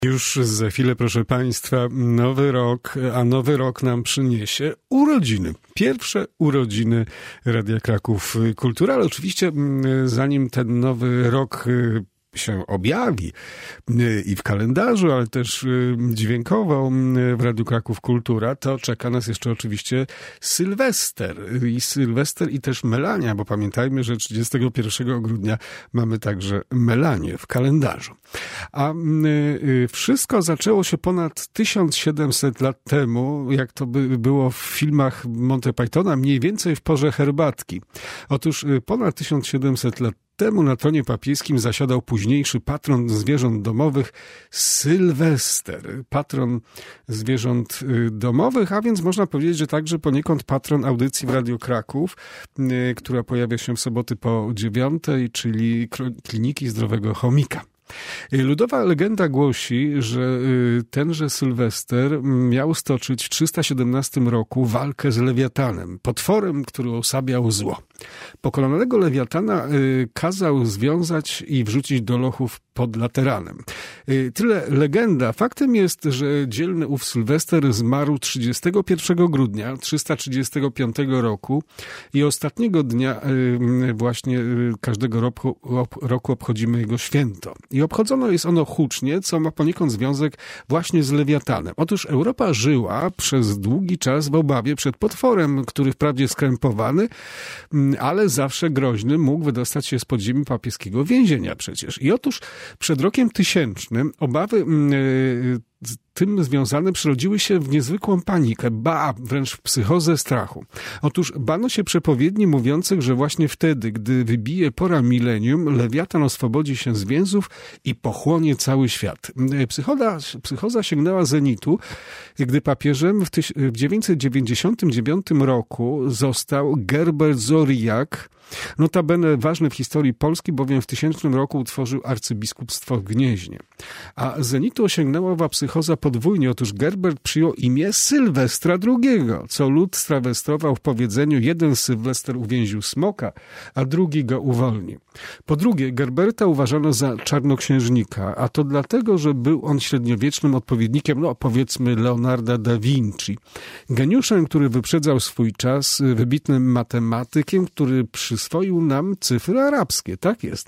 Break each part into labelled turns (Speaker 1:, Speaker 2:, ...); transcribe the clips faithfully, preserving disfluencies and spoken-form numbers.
Speaker 1: Już za chwilę, proszę Państwa, nowy rok, a nowy rok nam przyniesie urodziny. Pierwsze urodziny Radia Kraków Kultura, ale oczywiście zanim ten nowy rok się objawi i w kalendarzu, ale też dźwiękowo w Radiu Kraków Kultura, to czeka nas jeszcze oczywiście Sylwester. I Sylwester i też Melania, bo pamiętajmy, że trzydziestego pierwszego grudnia mamy także Melanię w kalendarzu. A wszystko zaczęło się ponad tysiąc siedemset lat temu, jak to by było w filmach Monty Pythona, mniej więcej w porze herbatki. Otóż ponad tysiąc siedemset lat temu na tronie papieskim zasiadał późniejszy patron zwierząt domowych Sylwester. Patron zwierząt domowych, a więc można powiedzieć, że także poniekąd patron audycji w Radiu Kraków, która pojawia się w soboty po dziewiątej, czyli Kliniki Zdrowego Chomika. Ludowa legenda głosi, że tenże Sylwester miał stoczyć w trzysta siedemnastym roku walkę z Lewiatanem, potworem, który osabiał zło. Pokonanego Lewiatana kazał związać i wrzucić do lochów pod Lateranem. Tyle legenda. Faktem jest, że dzielny ów Sylwester zmarł trzydziestego pierwszego grudnia trzysta trzydziestego piątego roku i ostatniego dnia właśnie każdego roku, roku obchodzimy jego święto. I obchodzono jest ono hucznie, co ma poniekąd związek właśnie z Lewiatanem. Otóż Europa żyła przez długi czas w obawie przed potworem, który wprawdzie skrępowany, ale zawsze groźny, mógł wydostać się z podziemi papieskiego więzienia przecież. I otóż przed rokiem tysięcznym obawy z tym związane przerodziły się w niezwykłą panikę, ba, wręcz w psychozę strachu. Otóż bano się przepowiedni mówiących, że właśnie wtedy, gdy wybije pora milenium, Lewiatan oswobodzi się z więzów i pochłonie cały świat. Psychoza, psychoza sięgnęła zenitu, gdy papieżem w, tyś, w dziewięćset dziewięćdziesiątym dziewiątym roku został Gerbert Zoriak, notabene ważny w historii Polski, bowiem w tysięcznym roku utworzył arcybiskupstwo w Gnieźnie. A zenitu osiągnęła owa psychoza podwójnie. Otóż Gerbert przyjął imię Sylwestra drugiego, co lud strawestrował w powiedzeniu: jeden Sylwester uwięził smoka, a drugi go uwolni. Po drugie, Gerberta uważano za czarnoksiężnika, a to dlatego, że był on średniowiecznym odpowiednikiem, no powiedzmy, Leonarda da Vinci. Geniuszem, który wyprzedzał swój czas, wybitnym matematykiem, który przyswoił nam cyfry arabskie. Tak jest.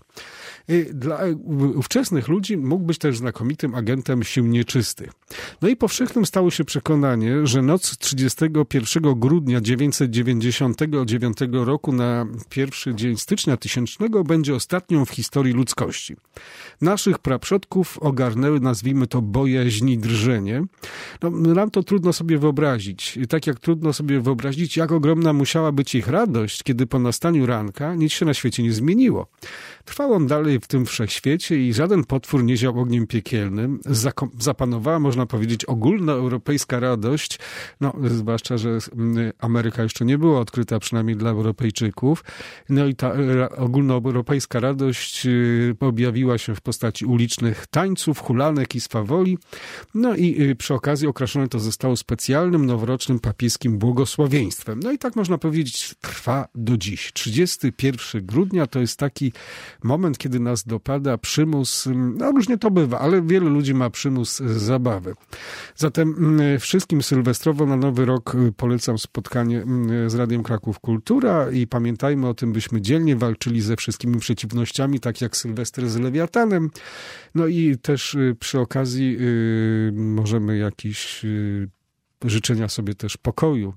Speaker 1: Dla ówczesnych ludzi mógł być też znakomitym agentem sił nieczystych. No i powszechnym stało się przekonanie, że noc trzydziestego pierwszego grudnia dziewięćset dziewięćdziesiątego dziewiątego roku na pierwszy dzień stycznia tysięcznego będzie ostatnią w historii ludzkości. Naszych praprzodków ogarnęły, nazwijmy to, bojaźń i drżenie. No, nam to trudno sobie wyobrazić. Tak jak trudno sobie wyobrazić, jak ogromna musiała być ich radość, kiedy po nastaniu ranka nic się na świecie nie zmieniło. Trwał on dalej w tym wszechświecie i żaden potwór nie ział ogniem piekielnym. Zako- zapanowała, można powiedzieć, ogólnoeuropejska radość, no zwłaszcza, że Ameryka jeszcze nie była odkryta, przynajmniej dla Europejczyków. No i ta ogólnoeuropejska radość objawiła się w postaci ulicznych tańców, hulanek i swawoli. No i przy okazji okraszone to zostało specjalnym, noworocznym papieskim błogosławieństwem. No i tak można powiedzieć, trwa do dziś. trzydziestego pierwszego grudnia to jest taki moment, kiedy nas dopada przymus, no różnie to bywa, ale wielu ludzi ma przymus zabawy. Zatem wszystkim sylwestrowo na nowy rok polecam spotkanie z Radiem Kraków Kultura i pamiętajmy o tym, byśmy dzielnie walczyli ze wszystkimi przeciwnościami, tak jak Sylwester z Lewiatanem. No i też przy okazji możemy jakieś życzenia sobie też pokoju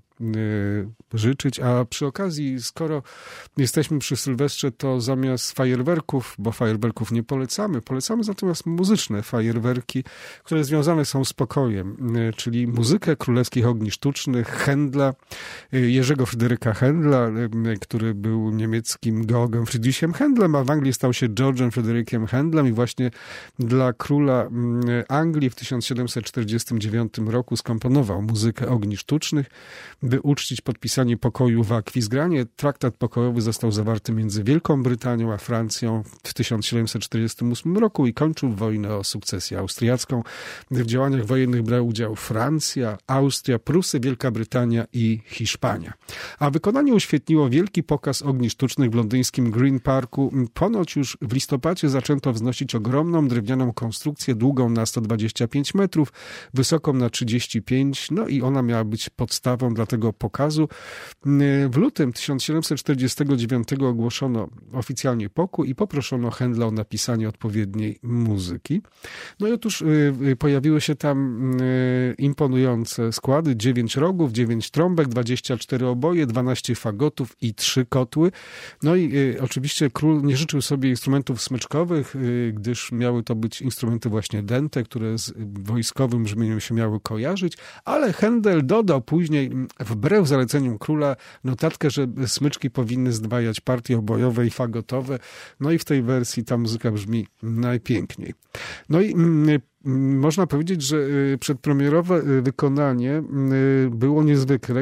Speaker 1: życzyć, a przy okazji, skoro jesteśmy przy Sylwestrze, to zamiast fajerwerków, bo fajerwerków nie polecamy, polecamy natomiast muzyczne fajerwerki, które związane są z pokojem, czyli muzykę królewskich ogni sztucznych, Händla, Jerzego Fryderyka Händla, który był niemieckim geologiem Friedrichem Händlem, a w Anglii stał się George'em Fryderykiem Händlem i właśnie dla króla Anglii w tysiąc siedemset czterdziestym dziewiątym roku skomponował muzykę ogni sztucznych. by uczcić podpisanie pokoju w Akwizgranie. Traktat pokojowy został zawarty między Wielką Brytanią a Francją w tysiąc siedemset czterdziestym ósmym roku i kończył wojnę o sukcesję austriacką. W działaniach wojennych brały udział Francja, Austria, Prusy, Wielka Brytania i Hiszpania. A wykonanie uświetniło wielki pokaz ogni sztucznych w londyńskim Green Parku. Ponoć już w listopadzie zaczęto wznosić ogromną drewnianą konstrukcję długą na sto dwadzieścia pięć metrów, wysoką na trzydzieści pięć, no i ona miała być podstawą dla tego pokazu. W lutym tysiąc siedemset czterdziestego dziewiątego ogłoszono oficjalnie pokój i poproszono Händla o napisanie odpowiedniej muzyki. No i otóż pojawiły się tam imponujące składy, dziewięć rogów, dziewięć trąbek, dwadzieścia cztery oboje, dwanaście fagotów i trzy kotły. No i oczywiście król nie życzył sobie instrumentów smyczkowych, gdyż miały to być instrumenty właśnie dęte, które z wojskowym brzmieniem się miały kojarzyć, ale Händel dodał później, wbrew zaleceniom króla, notatkę, że smyczki powinny zdwajać partie obojowe i fagotowe. No i w tej wersji ta muzyka brzmi najpiękniej. No i można powiedzieć, że przedpremierowe wykonanie było niezwykłe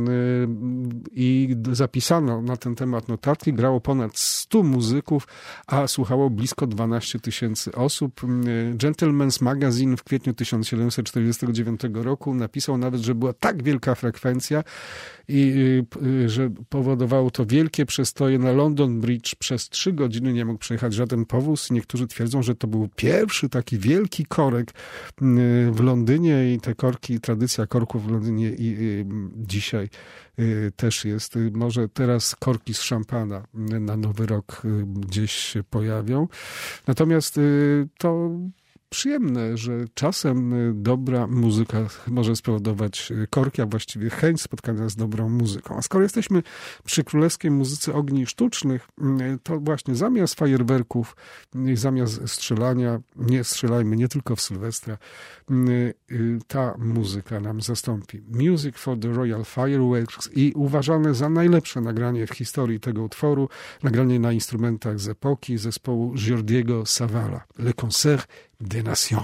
Speaker 1: i zapisano na ten temat notatki. Grało ponad stu muzyków, a słuchało blisko dwanaście tysięcy osób. Gentleman's Magazine w kwietniu tysiąc siedemset czterdziestego dziewiątego roku napisał nawet, że była tak wielka frekwencja i że powodowało to wielkie przestoje na London Bridge. Przez trzy godziny nie mógł przejechać żaden powóz. Niektórzy twierdzą, że to był pierwszy taki wielki korek w Londynie i te korki, tradycja korków w Londynie i, i dzisiaj też jest. Może teraz korki z szampana na Nowy Rok gdzieś się pojawią. Natomiast to przyjemne, że czasem dobra muzyka może spowodować korki, a właściwie chęć spotkania z dobrą muzyką. A skoro jesteśmy przy królewskiej muzyce ogni sztucznych, to właśnie zamiast fajerwerków, zamiast strzelania, nie strzelajmy nie tylko w Sylwestra, ta muzyka nam zastąpi. Music for the Royal Fireworks i uważane za najlepsze nagranie w historii tego utworu, nagranie na instrumentach z epoki zespołu Jordiego Savala, Le Concert des Nations.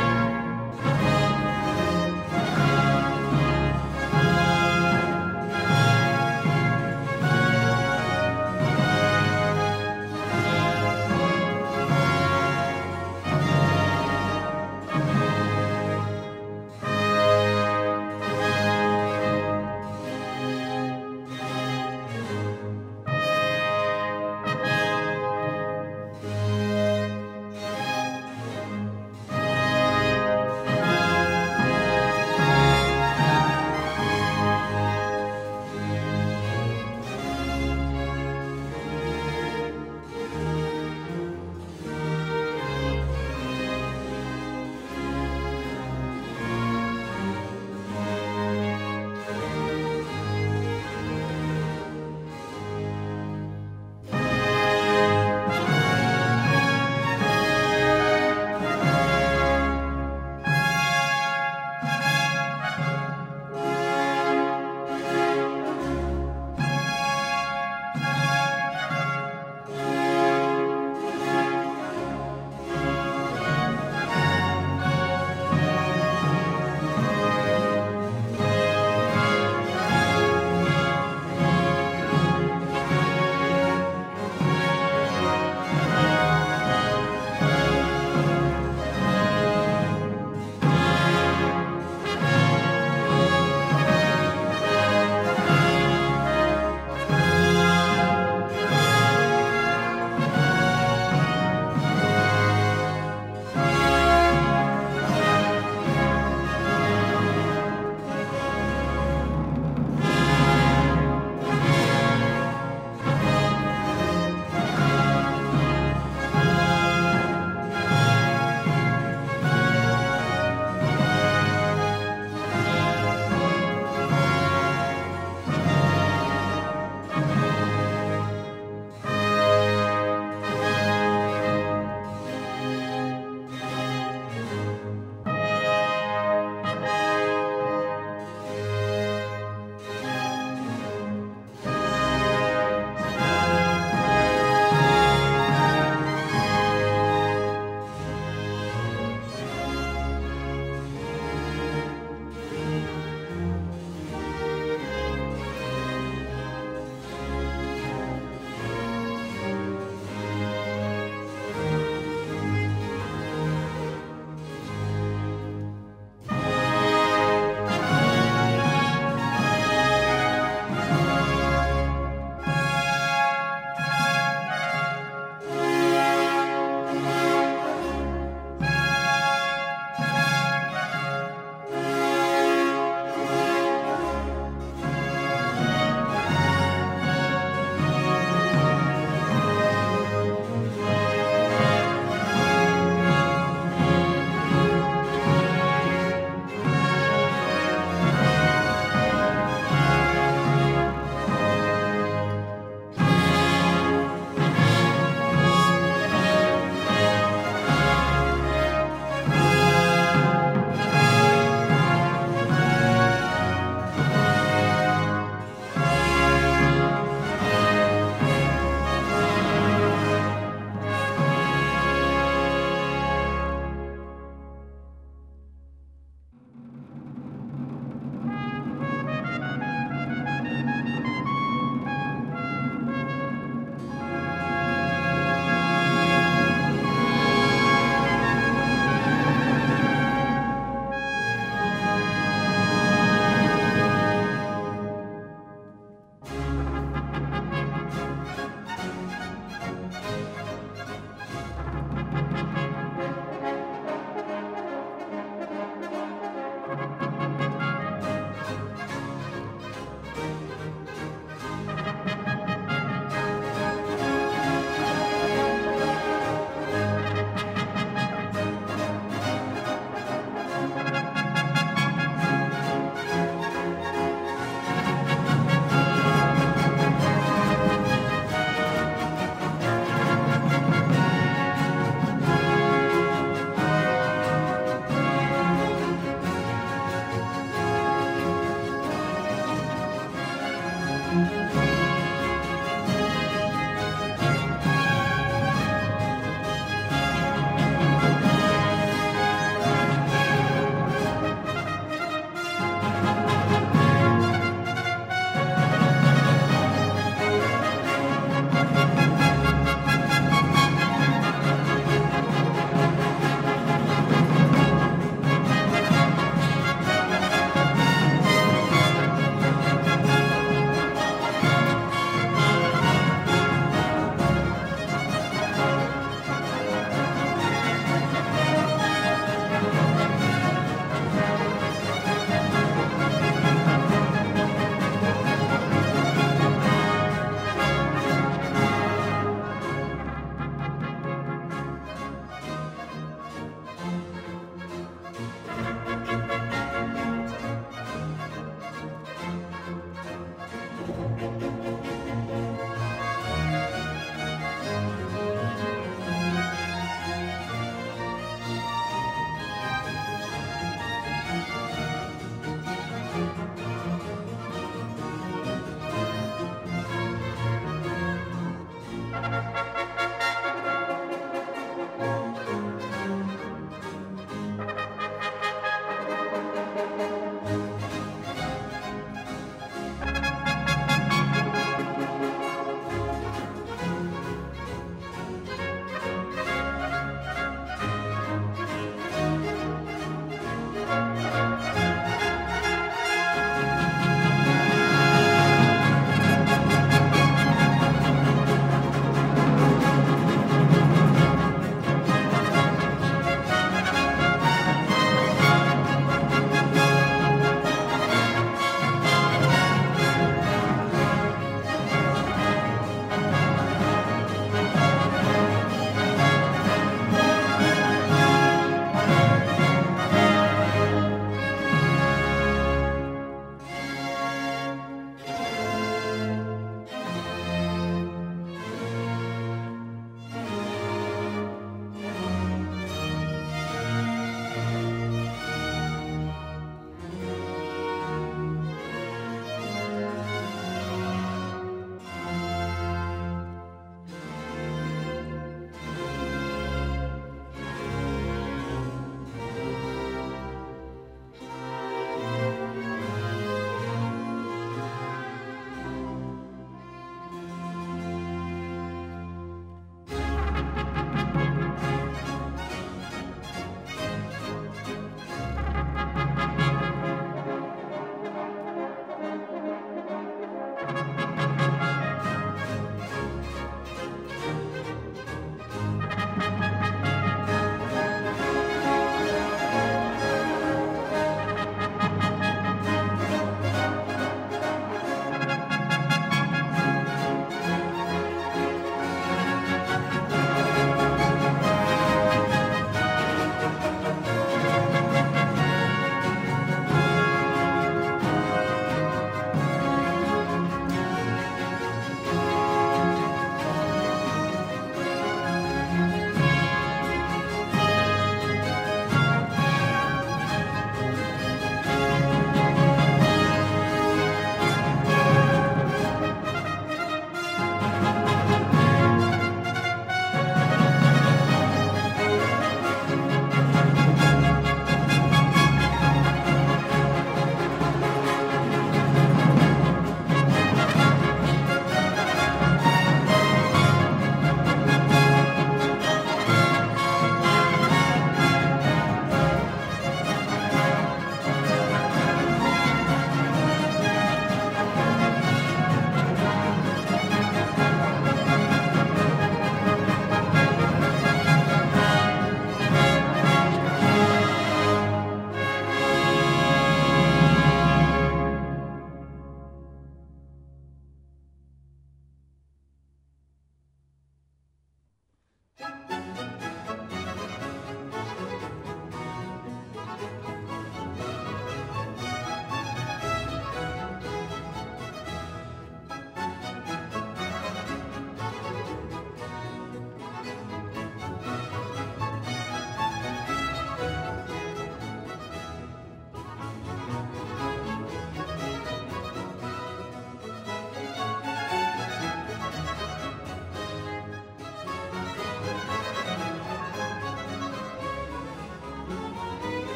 Speaker 2: Thank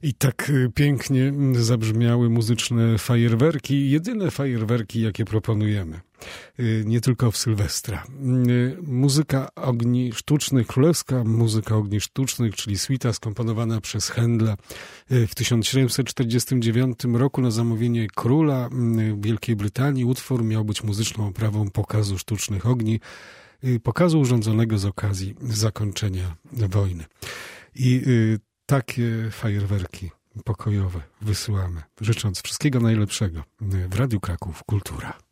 Speaker 1: I tak pięknie zabrzmiały muzyczne fajerwerki, jedyne fajerwerki, jakie proponujemy. Nie tylko w Sylwestra. Muzyka ogni sztucznych, królewska muzyka ogni sztucznych, czyli suita skomponowana przez Händla w tysiąc siedemset czterdziestym dziewiątym roku na zamówienie króla Wielkiej Brytanii. Utwór miał być muzyczną oprawą pokazu sztucznych ogni, pokazu urządzonego z okazji zakończenia wojny. I takie fajerwerki pokojowe wysyłamy, życząc wszystkiego najlepszego w Radiu Kraków Kultura.